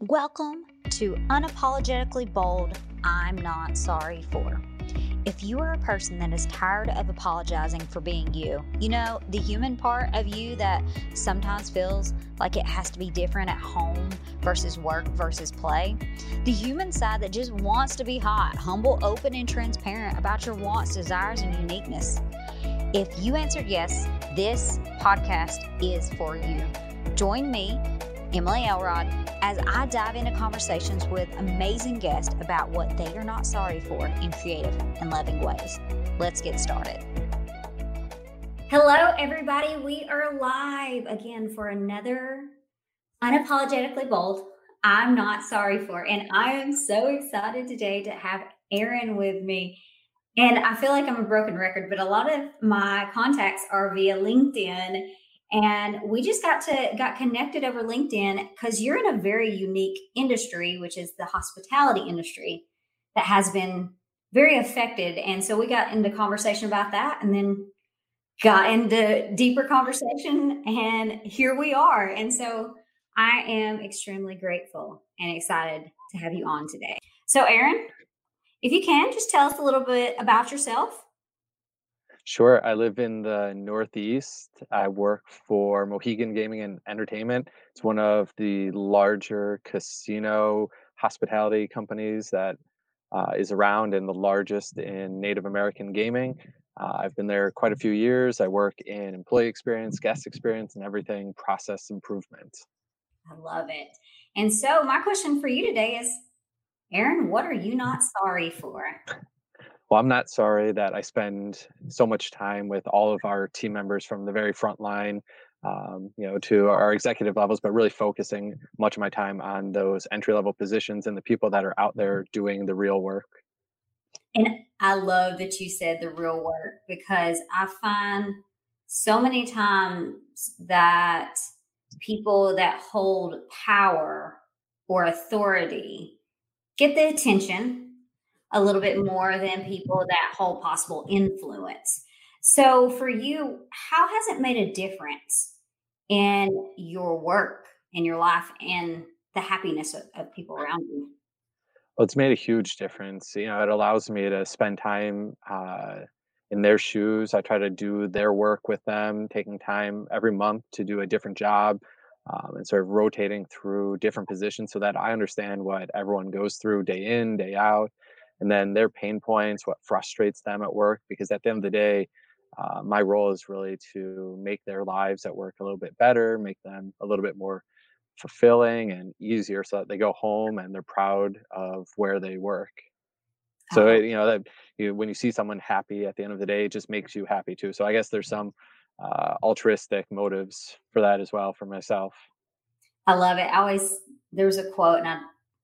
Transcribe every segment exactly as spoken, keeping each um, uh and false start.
Welcome to Unapologetically Bold, I'm Not Sorry For. If you are a person that is tired of apologizing for being you, you know, the human part of you that sometimes feels like it has to be different at home versus work versus play, the human side that just wants to be hot, humble, open, and transparent about your wants, desires, and uniqueness. If you answered yes, this podcast is for you. Join me, Emily Elrod, as I dive into conversations with amazing guests about what they are not sorry for in creative and loving ways. Let's get started. Hello, everybody. We are live again for another Unapologetically Bold, I'm Not Sorry For. And I am so excited today to have Aaron with me. And I feel like I'm a broken record, but a lot of my contacts are via LinkedIn. And we just got to got connected over LinkedIn because you're in a very unique industry, which is the hospitality industry that has been very affected. And so we got into conversation about that and then got into deeper conversation. And here we are. And so I am extremely grateful and excited to have you on today. So Aaron, if you can, just tell us a little bit about yourself. Sure. I live in the Northeast. I work for Mohegan Gaming and Entertainment. It's one of the larger casino hospitality companies that uh, is around and the largest in Native American gaming. Uh, I've been there quite a few years. I work in employee experience, guest experience, and everything process improvement. I love it. And so my question for you today is, Aaron, what are you not sorry for? Well, I'm not sorry that I spend so much time with all of our team members from the very front line, um, you know, to our executive levels, but really focusing much of my time on those entry level positions and the people that are out there doing the real work. And I love that you said the real work, because I find so many times that people that hold power or authority get the attention a little bit more than people that hold possible influence. So for you, how has it made a difference in your work, in your life, and the happiness of, of people around you? Well, it's made a huge difference. You know, it allows me to spend time uh, in their shoes. I try to do their work with them, taking time every month to do a different job, um, and sort of rotating through different positions so that I understand what everyone goes through day in, day out, and then their pain points, what frustrates them at work. Because at the end of the day, uh, my role is really to make their lives at work a little bit better, make them a little bit more fulfilling and easier so that they go home and they're proud of where they work. So, Oh, it, you know, that you, when you see someone happy at the end of the day, it just makes you happy too. So I guess there's some uh, altruistic motives for that as well for myself. I love it. I always, there was a quote, and I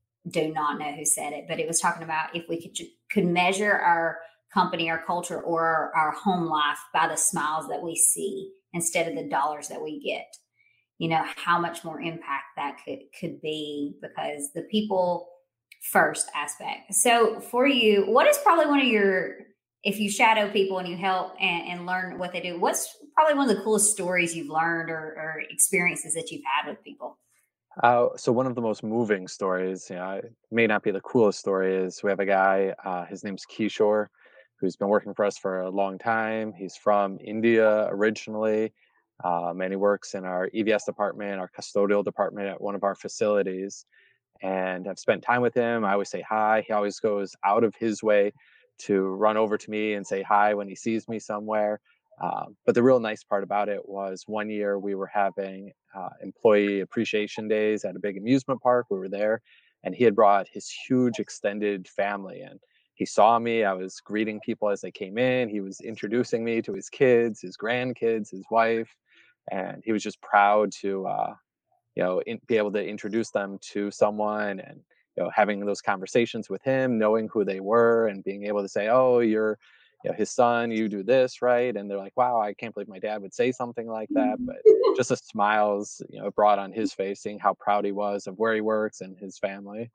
do not know who said it, but it was talking about if we could could measure our company, our culture, or our, our home life by the smiles that we see instead of the dollars that we get, you know, how much more impact that could could be, because the people first aspect. So for you, what is probably one of your, if you shadow people and you help and, and learn what they do, what's probably one of the coolest stories you've learned, or, or experiences that you've had with people? Uh, so one of the most moving stories, you know, it may not be the coolest story, is we have a guy, uh, his name's Kishore, who's been working for us for a long time. He's from India originally, um, and he works in our E V S department, our custodial department at one of our facilities. And I've spent time with him. I always say hi. He always goes out of his way to run over to me and say hi when he sees me somewhere. Um, but the real nice part about it was one year we were having uh, employee appreciation days at a big amusement park. We were there, and he had brought his huge extended family in. He saw me. I was greeting people as they came in. He was introducing me to his kids, his grandkids, his wife, and he was just proud to uh, you know, in, be able to introduce them to someone, and, you know, having those conversations with him, knowing who they were and being able to say, oh, you're, you know, his son, you do this, right? And they're like, wow, I can't believe my dad would say something like that. But just the smiles, you know, it brought on his face, seeing how proud he was of where he works and his family.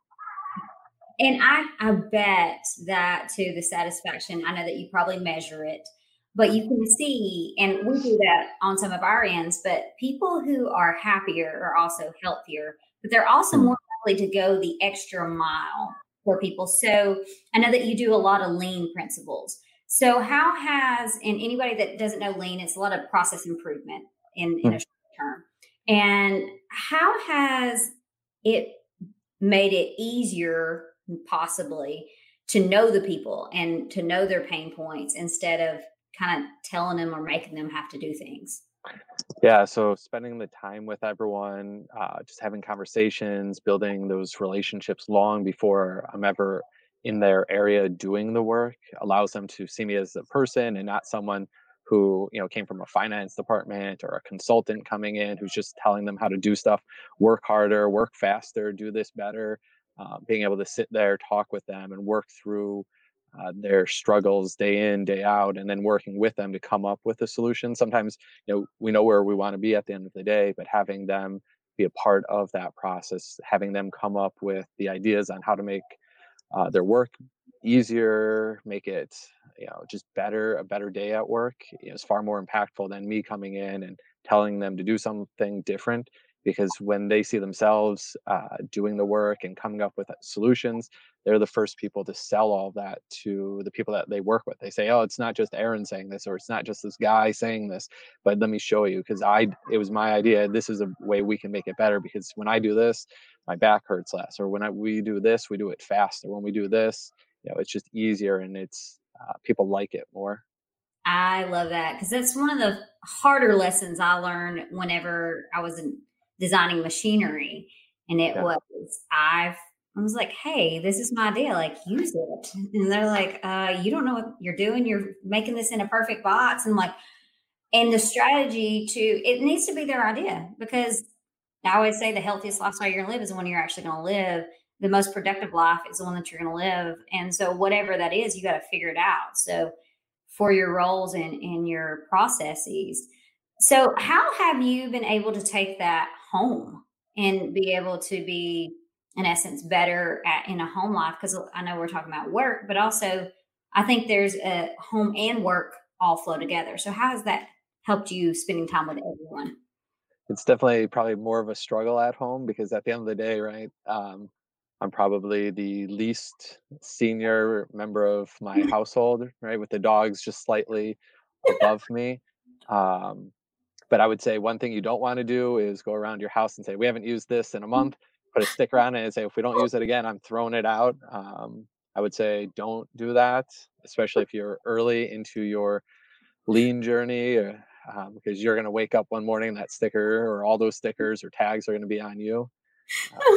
And I, I bet that to the satisfaction, I know that you probably measure it, but you can see, and we do that on some of our ends, but people who are happier are also healthier, but they're also Hmm. more really to go the extra mile for people. So I know that you do a lot of lean principles. So how has, and anybody that doesn't know lean, it's a lot of process improvement in, in a Mhm. short term. And how has it made it easier, possibly, to know the people and to know their pain points instead of kind of telling them or making them have to do things? Yeah, so spending the time with everyone, uh, just having conversations, building those relationships long before I'm ever in their area doing the work allows them to see me as a person and not someone who, you know, came from a finance department or a consultant coming in who's just telling them how to do stuff, work harder, work faster, do this better. Uh, being able to sit there, talk with them, and work through uh, their struggles day in, day out, and then working with them to come up with a solution. Sometimes, you know, we know where we want to be at the end of the day, but having them be a part of that process, having them come up with the ideas on how to make uh, their work easier, make it, you know, just better, a better day at work, you know, is far more impactful than me coming in and telling them to do something different. Because when they see themselves uh, doing the work and coming up with solutions, they're the first people to sell all that to the people that they work with. They say, "Oh, it's not just Aaron saying this, or it's not just this guy saying this, but let me show you because I it was my idea. This is a way we can make it better. Because when I do this, my back hurts less, or when I, we do this, we do it faster. When we do this, you know, it's just easier and it's uh, people like it more." I love that because that's one of the harder lessons I learned whenever I was in designing machinery. And it Yeah. was, I've, I was like, hey, this is my idea. Like, use it. And they're like, uh, you don't know what you're doing. You're making this in a perfect box. And I'm like, and the strategy to, it needs to be their idea because I always say the healthiest lifestyle you're going to live is the one you're actually going to live. The most productive life is the one that you're going to live. And so, whatever that is, you got to figure it out. So, for your roles and, and your processes. So, how have you been able to take that home and be able to be, in essence, better at in a home life? Because I know we're talking about work, but also I think there's a home and work all flow together. So, how has that helped you spending time with everyone? It's definitely probably more of a struggle at home because at the end of the day, right, um, I'm probably the least senior member of my household, right, with the dogs just slightly above me. Um, but I would say one thing you don't want to do is go around your house and say, "We haven't used this in a month." Put a sticker on it and say, "If we don't use it again, I'm throwing it out." Um, I would say don't do that, especially if you're early into your lean journey, uh, um, because you're going to wake up one morning and that sticker or all those stickers or tags are going to be on you. Um,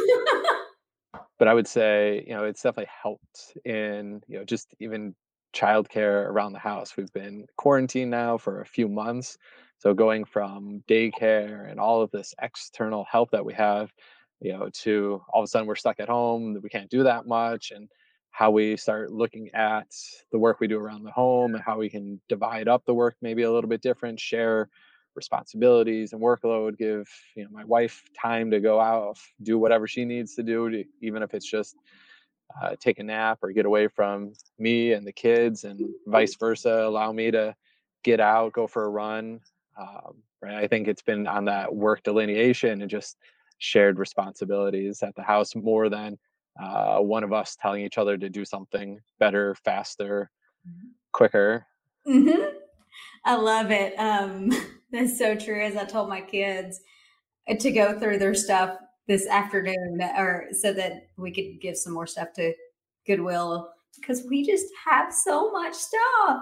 but I would say, you know, it's definitely helped in, you know, just even childcare around the house. We've been quarantined now for a few months. So going from daycare and all of this external help that we have, you know, to all of a sudden we're stuck at home, that we can't do that much, and how we start looking at the work we do around the home and how we can divide up the work maybe a little bit different, share responsibilities and workload, give, you know, my wife time to go out, do whatever she needs to do, to, even if it's just uh, take a nap or get away from me and the kids, and vice versa, allow me to get out, go for a run. Um, right, I think it's been on that work delineation and just shared responsibilities at the house more than uh, one of us telling each other to do something better, faster, quicker. Mhm. I love it. Um, that's so true. As I told my kids uh, to go through their stuff this afternoon, or so that we could give some more stuff to Goodwill because we just have so much stuff.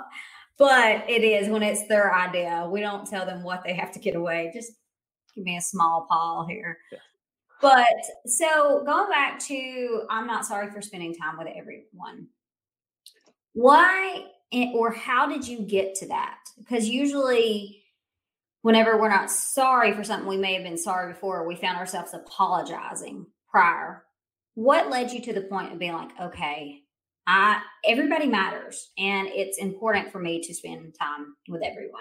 But it is when it's their idea. We don't tell them what they have to get away. Just give me a small pile here. Yeah. But so going back to, I'm not sorry for spending time with everyone. Why eh, or how did you get to that? Because usually, whenever we're not sorry for something, we may have been sorry before, we found ourselves apologizing prior. What led you to the point of being like, okay, I everybody matters and it's important for me to spend time with everyone?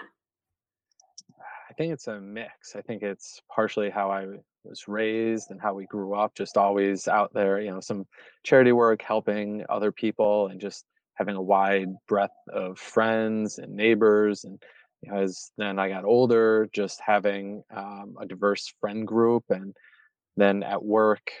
I think it's a mix. I think it's partially how I was raised and how we grew up, just always out there, you know, some charity work, helping other people, and just having a wide breadth of friends and neighbors. And you know, as then I got older, just having um, a diverse friend group. And then at work,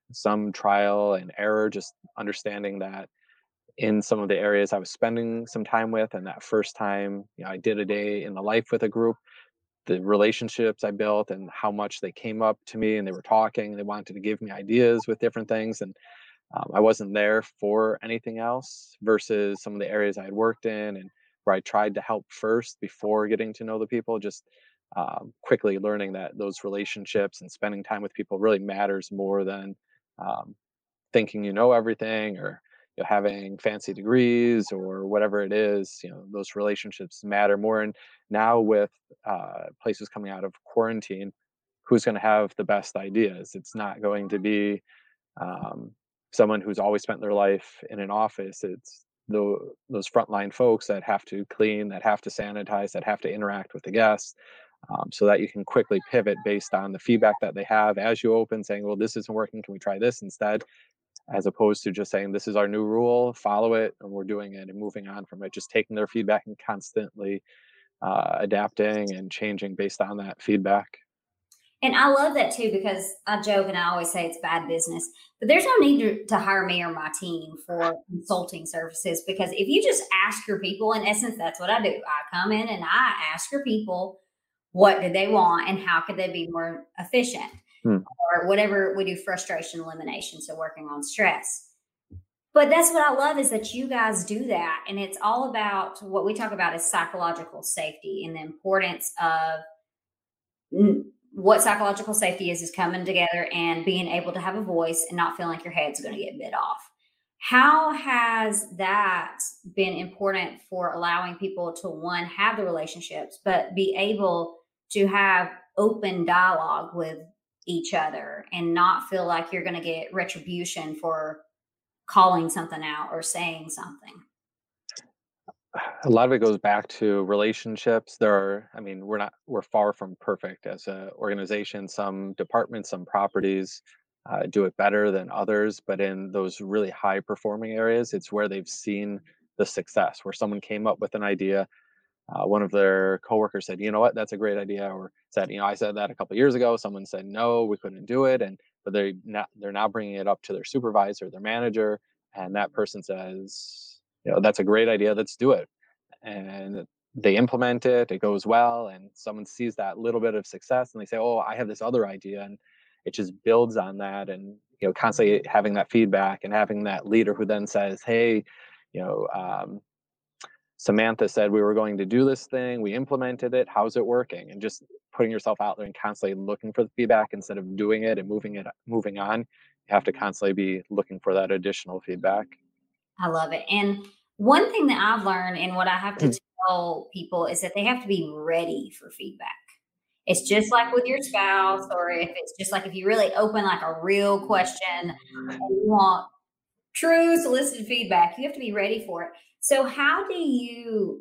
some trial and error, just understanding that in some of the areas I was spending some time with, and that first time, you know, I did a day in the life with a group, the relationships I built and how much they came up to me and they were talking and they wanted to give me ideas with different things. And um, I wasn't there for anything else versus some of the areas I had worked in and where I tried to help first before getting to know the people, just um, quickly learning that those relationships and spending time with people really matters more than um, thinking you know everything or you know, having fancy degrees or whatever it is. You know, those relationships matter more. And now with uh, places coming out of quarantine, who's going to have the best ideas? It's not going to be um, someone who's always spent their life in an office. It's the, those frontline folks that have to clean, that have to sanitize, that have to interact with the guests. Um, so that you can quickly pivot based on the feedback that they have as you open, saying, well, this isn't working. Can we try this instead? As opposed to just saying, this is our new rule, follow it, and we're doing it and moving on from it. Just taking their feedback and constantly uh, adapting and changing based on that feedback. And I love that too, because I joke and I always say it's bad business, but there's no need to, to hire me or my team for consulting services. Because if you just ask your people, in essence, that's what I do. I come in and I ask your people, what do they want and how could they be more efficient? Hmm. Or whatever we do, frustration elimination. So working on stress. But that's what I love is that you guys do that. And it's all about what we talk about is psychological safety and the importance of what psychological safety is, is coming together and being able to have a voice and not feeling like your head's going to get bit off. How has that been important for allowing people to, one, have the relationships, but be able to have open dialogue with each other and not feel like you're going to get retribution for calling something out or saying something? A lot of it goes back to relationships. There are, I mean, we're not, we're far from perfect as an organization. Some departments, some properties uh, do it better than others, but in those really high performing areas, it's where they've seen the success, where someone came up with an idea. Uh, one of their coworkers said, "You know what? That's a great idea," or said, "You know, I said that a couple years ago." Someone said, "No, we couldn't do it," and but they not they're now bringing it up to their supervisor, their manager, and that person says, "You know, that's a great idea. Let's do it." And they implement it. It goes well, and someone sees that little bit of success, and they say, "Oh, I have this other idea," and it just builds on that, and you know, constantly having that feedback and having that leader who then says, "Hey, you know." Um, Samantha said we were going to do this thing. We implemented it. How's it working? And just putting yourself out there and constantly looking for the feedback instead of doing it and moving it, moving on. You have to constantly be looking for that additional feedback. I love it. And one thing that I've learned and what I have to tell people is that they have to be ready for feedback. It's just like with your spouse, or if it's just like if you really open like a real question and you want true solicited feedback, you have to be ready for it. So, how do you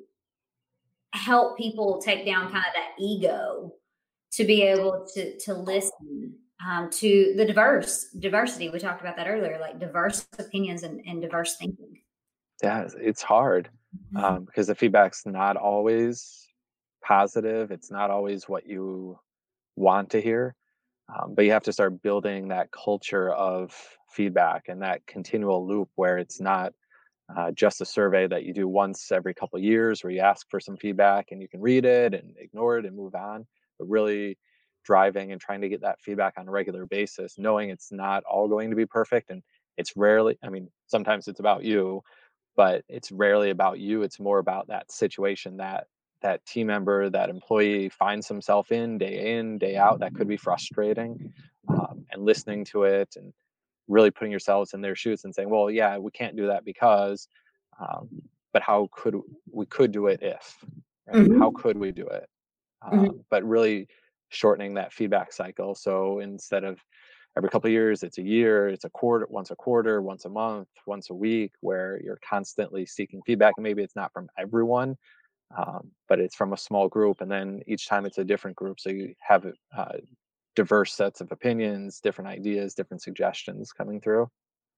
help people take down kind of that ego to be able to to listen um, to the diverse diversity? We talked about that earlier, like diverse opinions and, and diverse thinking. Yeah, it's hard Mhm. um, because the feedback's not always positive. It's not always what you want to hear. Um, but you have to start building that culture of feedback and that continual loop where it's not uh, just a survey that you do once every couple of years where you ask for some feedback and you can read it and ignore it and move on, but really driving and trying to get that feedback on a regular basis, knowing it's not all going to be perfect. And it's rarely, I mean, sometimes it's about you, but it's rarely about you. It's more about that situation that that team member, that employee finds himself in day in, day out. That could be frustrating, um, and listening to it and really putting yourselves in their shoes and saying, well, yeah, we can't do that because, um, but how could we could do it if, right? How Mhm. could we do it? Mhm. Um, but really shortening that feedback cycle. So instead of every couple of years, it's a year, it's a quarter, once a quarter, once a month, once a week, where you're constantly seeking feedback. And maybe it's not from everyone, um, but it's from a small group. And then each time it's a different group. So you have uh, diverse sets of opinions, different ideas, different suggestions coming through.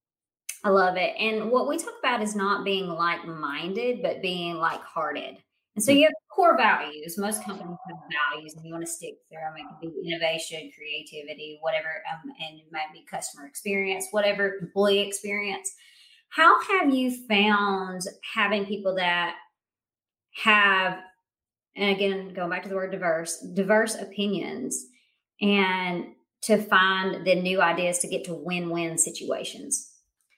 I love it. And what we talk about is not being like minded, but being like hearted. And so you have core values. Most companies have values, and you want to stick to them. It could be innovation, creativity, whatever, um, and it might be customer experience, whatever, employee experience. How have you found having people that have, and again, going back to the word diverse, diverse opinions, and to find the new ideas to get to win-win situations?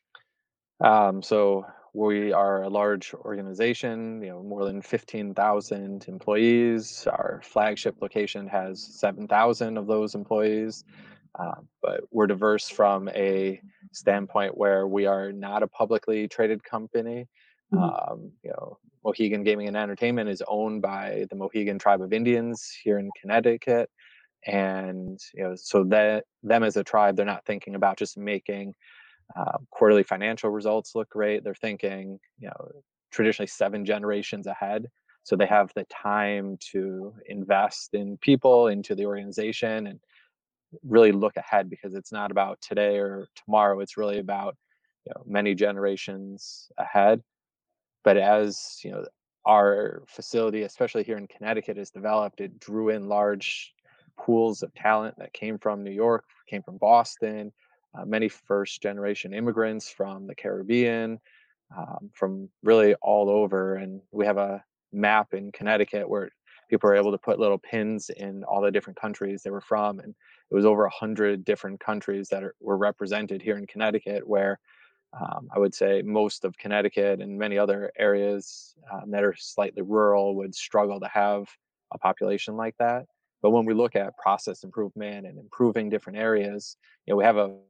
Um, so we are a large organization, you know, more than fifteen thousand employees. Our flagship location has seven thousand of those employees. Um, but we're diverse from a standpoint where we are not a publicly traded company. Mhm. Um, you know, Mohegan Gaming and Entertainment is owned by the Mohegan Tribe of Indians here in Connecticut, and you know, so that them as a tribe, they're not thinking about just making uh, quarterly financial results look great. They're thinking, you know, traditionally seven generations ahead. So they have the time to invest in people, into the organization, and really look ahead, because it's not about today or tomorrow. It's really about, you know, many generations ahead. But as you know, our facility, especially here in Connecticut, is developed, it drew in large pools of talent that came from New York, came from Boston, uh, many first generation immigrants from the Caribbean, um, from really all over. And we have a map in Connecticut where people are able to put little pins in all the different countries they were from. And it was over a hundred different countries that are, were represented here in Connecticut, where um, I would say most of Connecticut and many other areas um, that are slightly rural would struggle to have a population like that. But when we look at process improvement and improving different areas, you know, we have a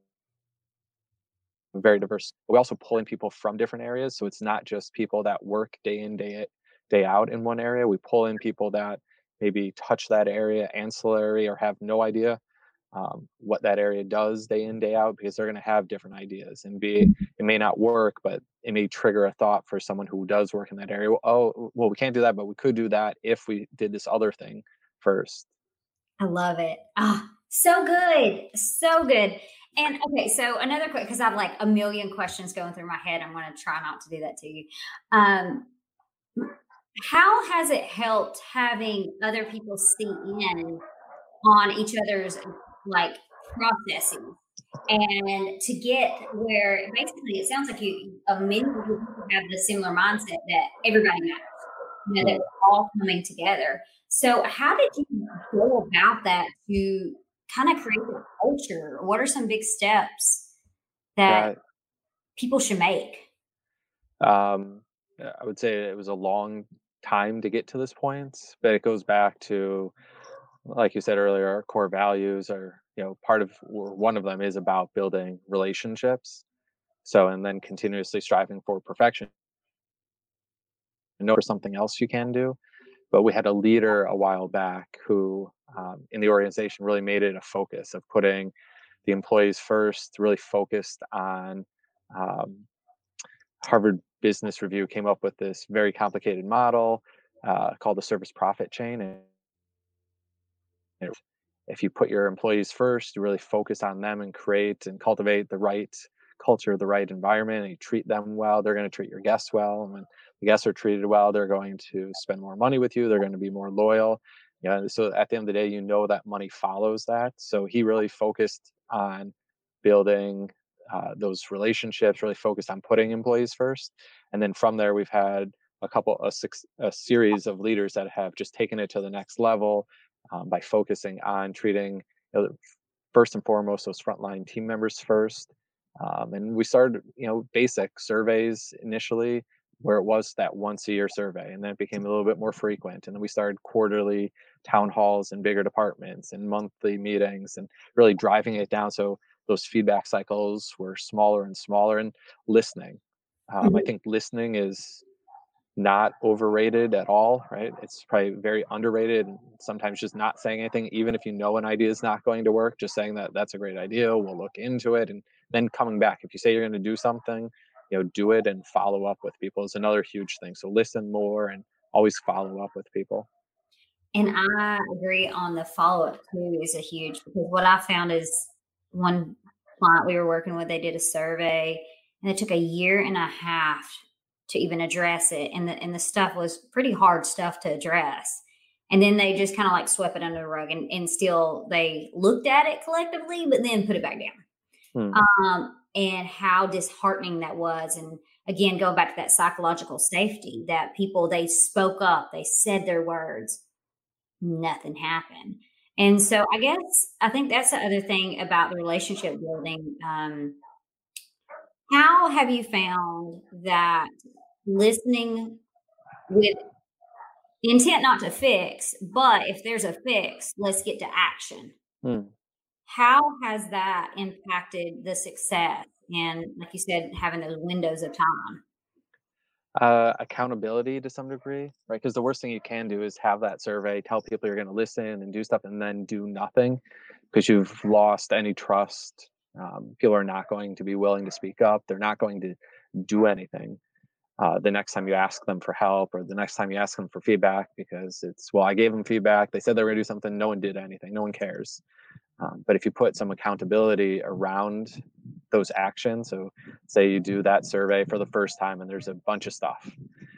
very diverse. We also pull in people from different areas, so it's not just people that work day in, day it, day out in one area. We pull in people that maybe touch that area ancillary or have no idea um, what that area does day in, day out, because they're going to have different ideas, and be it may not work, but it may trigger a thought for someone who does work in that area. Well, oh, well, we can't do that, but we could do that if we did this other thing first. I love it. Ah, so good. So good. And okay, so another quick, because I've like a million questions going through my head. I'm going to try not to do that to you. Um, how has it helped having other people see in on each other's like processes and to get where basically it sounds like you uh, many of you people have the similar mindset that everybody matters, you know, that Mm. we're all coming together. So how did you go about that to kind of create a culture? What are some big steps that Yeah, people should make? um, yeah, I would say it was a long time to get to this point, but it goes back to, like you said earlier, our core values are, you know, part of, or one of them is about building relationships. So, and then continuously striving for perfection and know for something else you can do. But we had a leader a while back who, um, in the organization, really made it a focus of putting the employees first, really focused on um, Harvard Business Review came up with this very complicated model uh, called the service profit chain. And it, if you put your employees first, you really focus on them and create and cultivate the right culture, the right environment, and you treat them well, they're going to treat your guests well. And when the guests are treated well, they're going to spend more money with you, they're going to be more loyal. Yeah, so at the end of the day, you know that money follows that. So he really focused on building uh, those relationships, really focused on putting employees first. And then from there, we've had a couple, a, six, a series of leaders that have just taken it to the next level um, by focusing on treating, you know, first and foremost those frontline team members first. Um, and we started, you know, basic surveys initially, where it was that once a year survey, and then it became a little bit more frequent. And then we started quarterly town halls in bigger departments and monthly meetings, and really driving it down. So those feedback cycles were smaller and smaller, and listening. Um, I Mhm. think listening is not overrated at all, right? It's probably very underrated. And sometimes just not saying anything, even if you know an idea is not going to work, just saying that that's a great idea, we'll look into it, and then coming back. If you say you're going to do something, you know, do it and follow up with people is another huge thing. So listen more and always follow up with people. And I agree on the follow-up too is a huge because what I found is one client we were working with, they did a survey and it took a year and a half to even address it. And the, and the stuff was pretty hard stuff to address. And then they just kind of like swept it under the rug, and, and still they looked at it collectively, but then put it back down. Hmm. Um, and how disheartening that was. And again, going back to that psychological safety, that people, they spoke up, they said their words, nothing happened. And so I guess, I think that's the other thing about the relationship building. Um, how have you found that listening with intent not to fix, but if there's a fix, let's get to action? Hmm. How has that impacted the success and, like you said, having those windows of time? Uh, accountability to some degree, right? Because the worst thing you can do is have that survey, tell people you're going to listen and do stuff, and then do nothing because you've lost any trust. Um, people are not going to be willing to speak up. They're not going to do anything uh, the next time you ask them for help, or the next time you ask them for feedback, because it's, well, I gave them feedback. They said they were going to do something. No one did anything. No one cares. Um, but if you put some accountability around those actions, so say you do that survey for the first time and there's a bunch of stuff,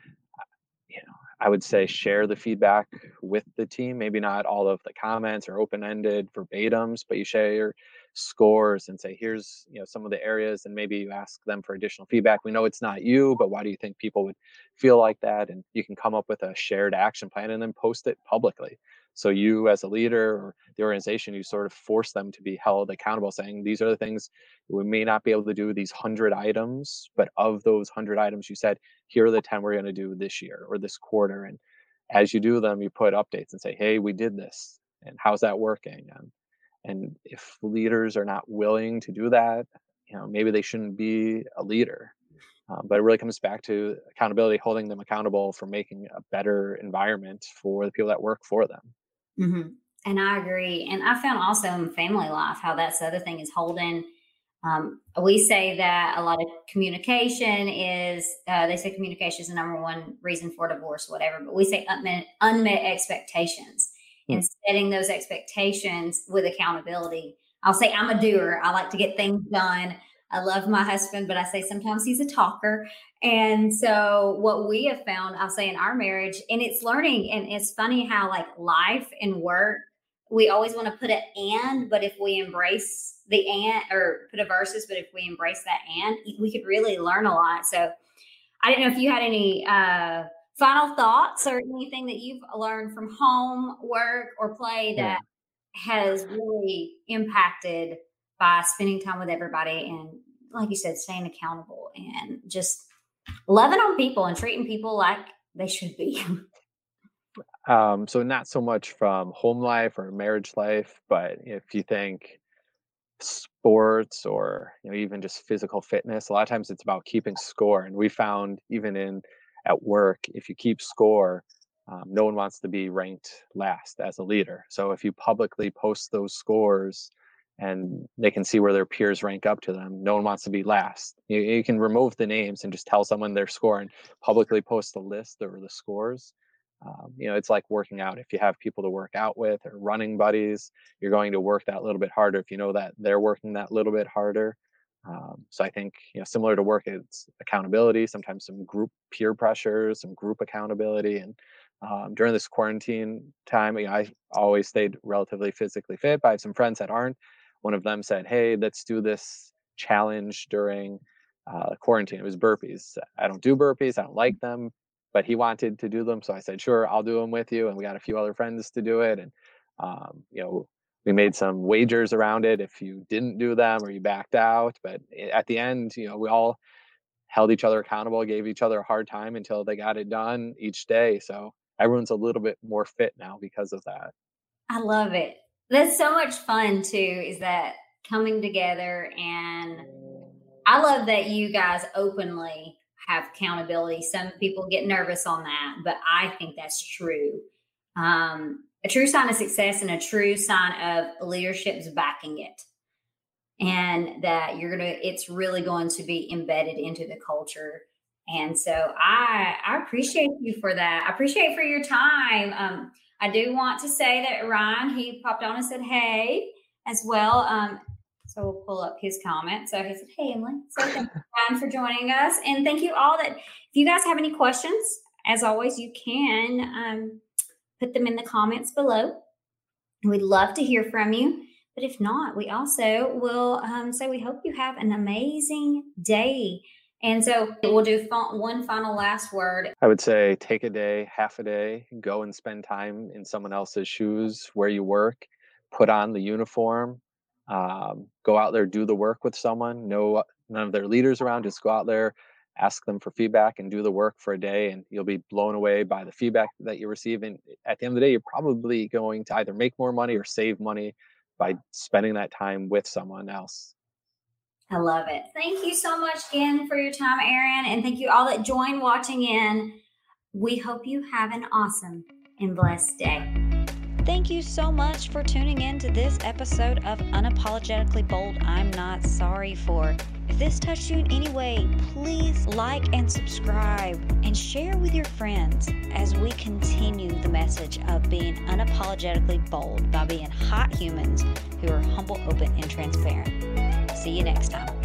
you know, I would say share the feedback with the team. Maybe not all of the comments or open-ended verbatims, but you share your scores and say, here's, you know, some of the areas, and maybe you ask them for additional feedback. We know it's not you, but why do you think people would feel like that? And you can come up with a shared action plan and then post it publicly. So you, as a leader, or the organization, you sort of force them to be held accountable, saying these are the things we may not be able to do, these hundred items, but of those hundred items you said, here are the ten we're going to do this year or this quarter. And as you do them, you put updates and say, hey, we did this, and how's that working? And, and if leaders are not willing to do that, you know, maybe they shouldn't be a leader. Um, but it really comes back to accountability, holding them accountable for making a better environment for the people that work for them. Mm-hmm. And I agree. And I found also in family life how that's the other thing is holding. Um, we say that a lot of communication is, uh, they say communication is the number one reason for divorce, whatever, but we say unmet, unmet expectations Hmm. and setting those expectations with accountability. I'll say I'm a doer. I like to get things done. I love my husband, but I say sometimes he's a talker. And so what we have found, I'll say in our marriage, and it's learning, and it's funny how like life and work, we always want to put an and, but if we embrace the and, or put a versus, but if we embrace that and, we could really learn a lot. So I didn't know if you had any uh, final thoughts or anything that you've learned from home, work, or play Yeah. that has really impacted by spending time with everybody and, like you said, staying accountable and just loving on people and treating people like they should be. Um, so not so much from home life or marriage life, but if you think sports, or you know, even just physical fitness, a lot of times it's about keeping score. And we found even in at work, if you keep score, um, no one wants to be ranked last as a leader. So if you publicly post those scores and they can see where their peers rank up to them, no one wants to be last. You, you can remove the names and just tell someone their score and publicly post the list or the scores. Um, you know, it's like working out. If you have people to work out with or running buddies, you're going to work that little bit harder if you know that they're working that little bit harder. Um, so I think, you know, similar to work, it's accountability, sometimes some group peer pressure, some group accountability. And um, during this quarantine time, you know, I always stayed relatively physically fit, but I have some friends that aren't. One of them said, hey, let's do this challenge during uh, quarantine. It was burpees. I don't do burpees. I don't like them, but he wanted to do them. So I said, sure, I'll do them with you. And we got a few other friends to do it. And, um, you know, we made some wagers around it if you didn't do them or you backed out. But at the end, you know, we all held each other accountable, gave each other a hard time until they got it done each day. So everyone's a little bit more fit now because of that. I love it. That's so much fun too, is that coming together. And I love that you guys openly have accountability. Some people get nervous on that, but I think that's true. Um, a true sign of success and a true sign of leadership's backing it. And that you're going to, it's really going to be embedded into the culture. And so I, I appreciate you for that. I appreciate for your time. Um, I do want to say that Ryan, he popped on and said, hey, as well. Um, So we'll pull up his comment. So he said, hey, Emily, so thank you, Ryan, for joining us. And thank you all that, if you guys have any questions, as always, you can um, put them in the comments below. We'd love to hear from you. But if not, we also will um, say we hope you have an amazing day. And so we'll do one final last word. I would say take a day, half a day, go and spend time in someone else's shoes where you work, put on the uniform, um, go out there, do the work with someone. No, none of their leaders around, just go out there, ask them for feedback and do the work for a day, and you'll be blown away by the feedback that you receive. And at the end of the day, you're probably going to either make more money or save money by spending that time with someone else. I love it. Thank you so much again for your time, Aaron. And thank you all that joined watching in. We hope you have an awesome and blessed day. Thank you so much for tuning in to this episode of Unapologetically Bold, I'm Not Sorry For. If this touched you in any way, please like and subscribe and share with your friends as we continue the message of being unapologetically bold by being hot humans who are humble, open, and transparent. See you next time.